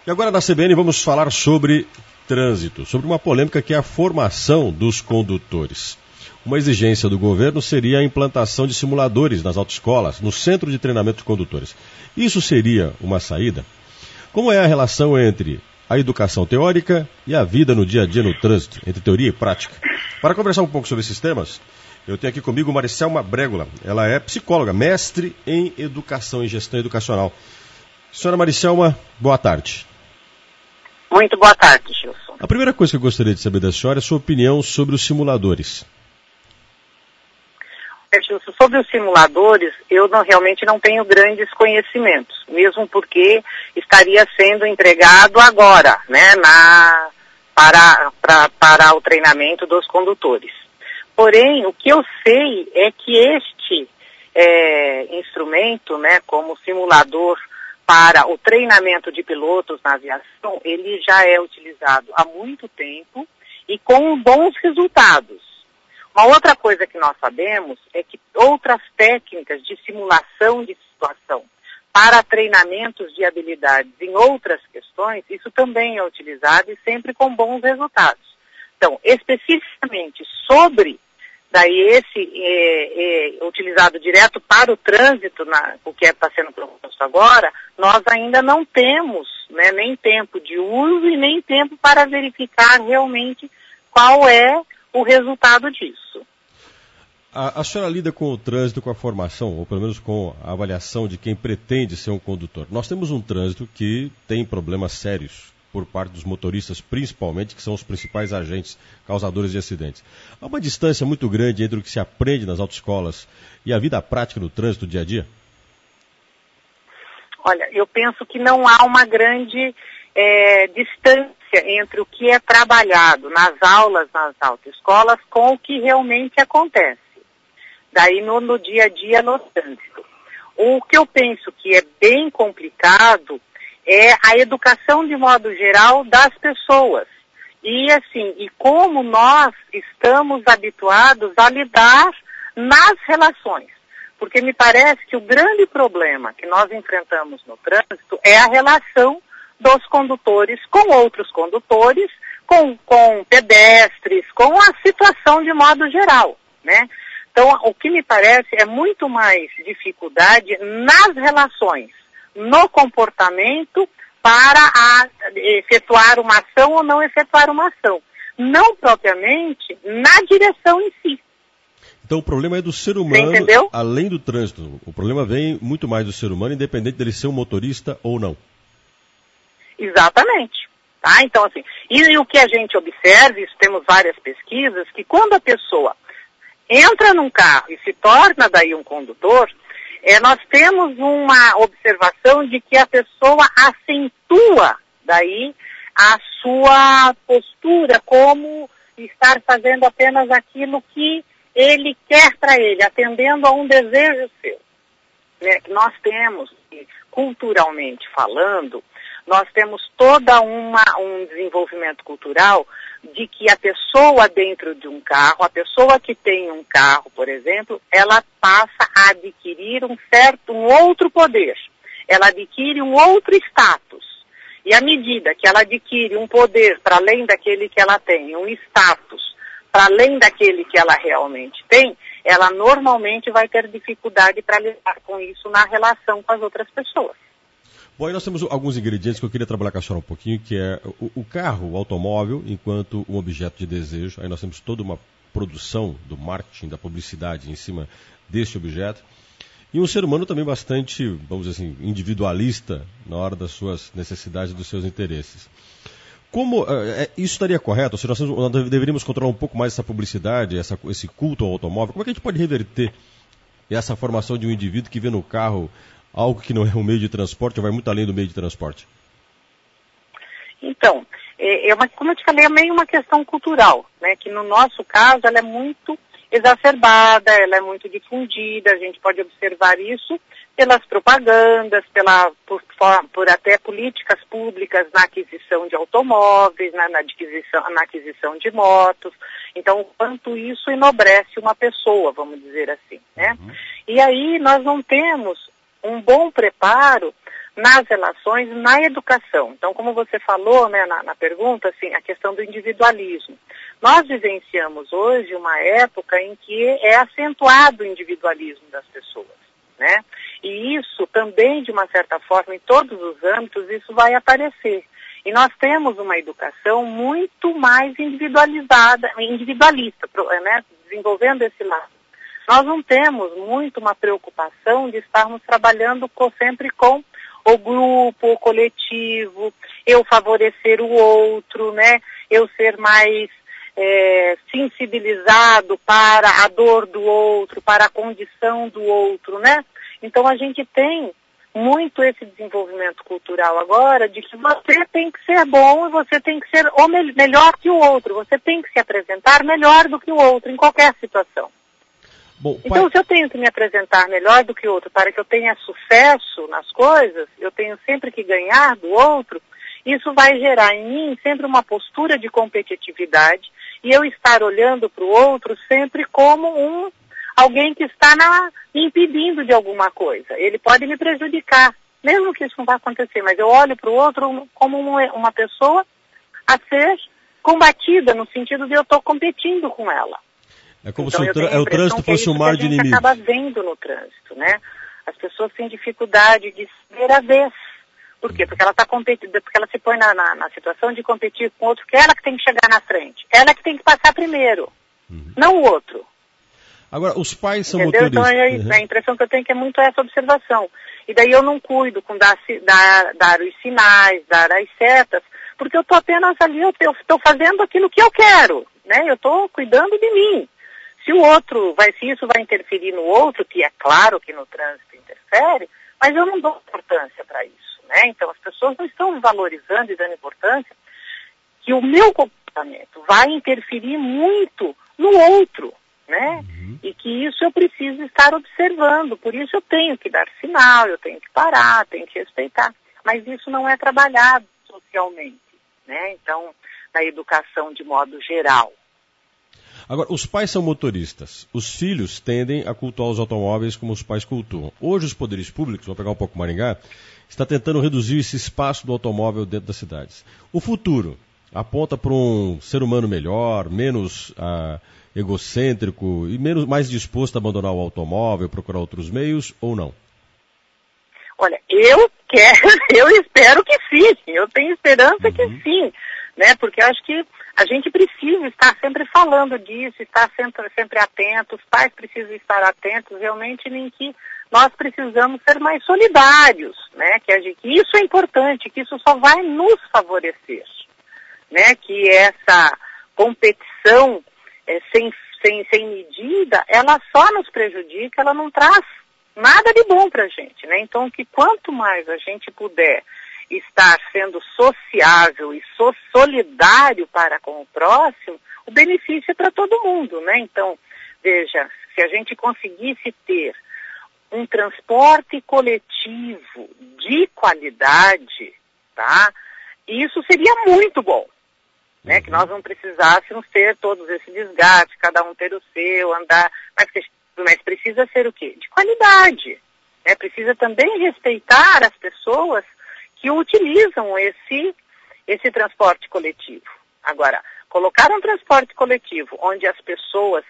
E agora na CBN vamos falar sobre trânsito, sobre uma polêmica que é a formação dos condutores. Uma exigência do governo seria a implantação de simuladores nas autoescolas, no centro de treinamento de condutores. Isso seria uma saída? Como é a relação entre a educação teórica e a vida no dia a dia no trânsito, entre teoria e prática? Para conversar um pouco sobre esses temas, eu tenho aqui comigo Maricelma Brégola. Ela é psicóloga, mestre em educação e gestão educacional. Senhora Maricelma, boa tarde. Muito boa tarde, Gilson. A primeira coisa que eu gostaria de saber da senhora é a sua opinião sobre os simuladores. Gilson, sobre os simuladores, eu realmente não tenho grandes conhecimentos, mesmo porque estaria sendo entregado agora, né, para o treinamento dos condutores. Porém, o que eu sei é que este instrumento, né, como simulador para o treinamento de pilotos na aviação, ele já é utilizado há muito tempo e com bons resultados. Uma outra coisa que nós sabemos é que outras técnicas de simulação de situação para treinamentos de habilidades em outras questões, isso também é utilizado e sempre com bons resultados. Então, especificamente sobre esse utilizado direto para o trânsito, o que está sendo proposto agora, nós ainda não temos, né, nem tempo de uso e nem tempo para verificar realmente qual é o resultado disso. A senhora lida com o trânsito, com a formação, ou pelo menos com a avaliação de quem pretende ser um condutor. Nós temos um trânsito que tem problemas sérios por parte dos motoristas, principalmente, que são os principais agentes causadores de acidentes. Há uma distância muito grande entre o que se aprende nas autoescolas e a vida prática no trânsito dia a dia? Olha, eu penso que não há uma grande distância entre o que é trabalhado nas aulas, nas autoescolas, com o que realmente acontece. Daí no dia a dia no trânsito. O que eu penso que é bem complicado é a educação de modo geral das pessoas. E como nós estamos habituados a lidar nas relações. Porque me parece que o grande problema que nós enfrentamos no trânsito é a relação dos condutores com outros condutores, com pedestres, com a situação de modo geral, né? Então, o que me parece é muito mais dificuldade nas relações, no comportamento para efetuar uma ação ou não efetuar uma ação. Não propriamente na direção em si. Então o problema é do ser humano, além do trânsito. O problema vem muito mais do ser humano, independente dele ser um motorista ou não. Exatamente. Tá? Então, assim, e o que a gente observa, isso temos várias pesquisas, que quando a pessoa entra num carro e se torna daí um condutor, nós temos uma observação de que a pessoa acentua daí a sua postura como estar fazendo apenas aquilo que ele quer para ele, atendendo a um desejo seu. Né? Nós temos, culturalmente falando, nós temos toda um desenvolvimento cultural de que a pessoa dentro de um carro, a pessoa que tem um carro, por exemplo, ela passa a adquirir um outro poder. Ela adquire um outro status. E à medida que ela adquire um poder para além daquele que ela tem, um status para além daquele que ela realmente tem, ela normalmente vai ter dificuldade para lidar com isso na relação com as outras pessoas. Bom, aí nós temos alguns ingredientes que eu queria trabalhar com a senhora um pouquinho, que é o carro, o automóvel, enquanto um objeto de desejo. Aí nós temos toda uma produção do marketing, da publicidade em cima deste objeto. E um ser humano também bastante, vamos dizer assim, individualista na hora das suas necessidades e dos seus interesses. Como isso estaria correto? Ou seja, nós deveríamos controlar um pouco mais essa publicidade, esse culto ao automóvel? Como é que a gente pode reverter essa formação de um indivíduo que vê no carro algo que não é um meio de transporte, ou vai muito além do meio de transporte? Então, como eu te falei, é meio uma questão cultural, né? Que no nosso caso ela é muito exacerbada, ela é muito difundida, a gente pode observar isso pelas propagandas, por até políticas públicas na aquisição de automóveis, na aquisição de motos. Então, o quanto isso enobrece uma pessoa, vamos dizer assim, né? E aí nós não temos um bom preparo nas relações, na educação. Então, como você falou, né, na pergunta, assim, a questão do individualismo. Nós vivenciamos hoje uma época em que é acentuado o individualismo das pessoas, né? E isso também, de uma certa forma, em todos os âmbitos, isso vai aparecer. E nós temos uma educação muito mais individualista, né, desenvolvendo esse lado. Nós não temos muito uma preocupação de estarmos trabalhando sempre com o grupo, o coletivo, eu favorecer o outro, né? Eu ser mais sensibilizado para a dor do outro, para a condição do outro, né? Então a gente tem muito esse desenvolvimento cultural agora de que você tem que ser bom e você tem que ser melhor que o outro, você tem que se apresentar melhor do que o outro em qualquer situação. Bom, então, se eu tenho que me apresentar melhor do que o outro para que eu tenha sucesso nas coisas, eu tenho sempre que ganhar do outro, isso vai gerar em mim sempre uma postura de competitividade e eu estar olhando para o outro sempre como alguém que está me impedindo de alguma coisa. Ele pode me prejudicar, mesmo que isso não vá acontecer, mas eu olho para o outro como uma pessoa a ser combatida, no sentido de eu estou competindo com ela. É como então, se o trânsito fosse um mar de inimigos. A gente acaba vendo no trânsito, né? As pessoas têm dificuldade de ver a vez. Por quê? Porque ela está competindo, porque ela se põe na situação de competir com outro, que é ela que tem que chegar na frente. Ela que tem que passar primeiro, não o outro. Agora, os pais são motoristas. Então, a impressão que eu tenho é que é muito essa observação. E daí eu não cuido com dar os sinais, dar as setas, porque eu estou apenas ali, eu estou fazendo aquilo que eu quero, né? Eu estou cuidando de mim. Se isso vai interferir no outro, que é claro que no trânsito interfere, mas eu não dou importância para isso, né? Então as pessoas não estão valorizando e dando importância que o meu comportamento vai interferir muito no outro, né? E que isso eu preciso estar observando, por isso eu tenho que dar sinal, eu tenho que parar, tenho que respeitar, mas isso não é trabalhado socialmente, né? Então, na educação de modo geral. Agora, os pais são motoristas. Os filhos tendem a cultuar os automóveis como os pais cultuam. Hoje, os poderes públicos, vou pegar um pouco Maringá, está tentando reduzir esse espaço do automóvel dentro das cidades. O futuro aponta para um ser humano melhor, menos egocêntrico e mais disposto a abandonar o automóvel, procurar outros meios, ou não? Olha, eu espero que sim. Eu tenho esperança que sim, né? Porque eu acho que a gente precisa estar sempre falando disso, estar sempre atento, os pais precisam estar atentos realmente em que nós precisamos ser mais solidários, né? Que isso é importante, que isso só vai nos favorecer, né? Que essa competição sem medida, ela só nos prejudica, ela não traz nada de bom para a gente, né? Então, que quanto mais a gente puder estar sendo sociável e solidário para com o próximo, o benefício é para todo mundo, né? Então, veja, se a gente conseguisse ter um transporte coletivo de qualidade, tá? Isso seria muito bom, né? Que nós não precisássemos ter todos esse desgaste, cada um ter o seu, andar, mas precisa ser o quê? De qualidade, né? Precisa também respeitar as pessoas que utilizam esse transporte coletivo. Agora, colocar um transporte coletivo onde as pessoas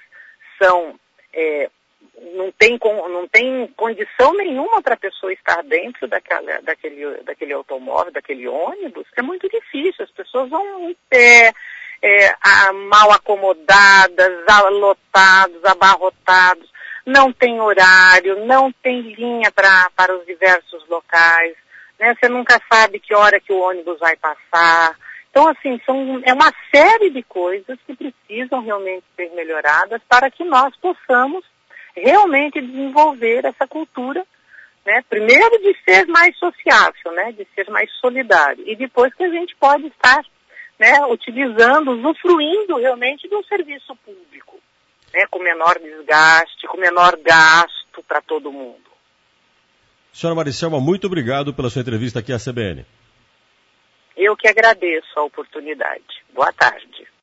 não tem condição nenhuma para a pessoa estar dentro daquele automóvel, daquele ônibus, é muito difícil. As pessoas vão em pé, mal acomodadas, lotados, abarrotados, não tem horário, não tem linha para os diversos locais. Né? Você nunca sabe que hora que o ônibus vai passar. Então, assim, é uma série de coisas que precisam realmente ser melhoradas para que nós possamos realmente desenvolver essa cultura, né? Primeiro de ser mais sociável, né? De ser mais solidário. E depois que a gente pode estar, né, usufruindo realmente de um serviço público, né? Com menor desgaste, com menor gasto para todo mundo. Senhora Maricelma, muito obrigado pela sua entrevista aqui à CBN. Eu que agradeço a oportunidade. Boa tarde.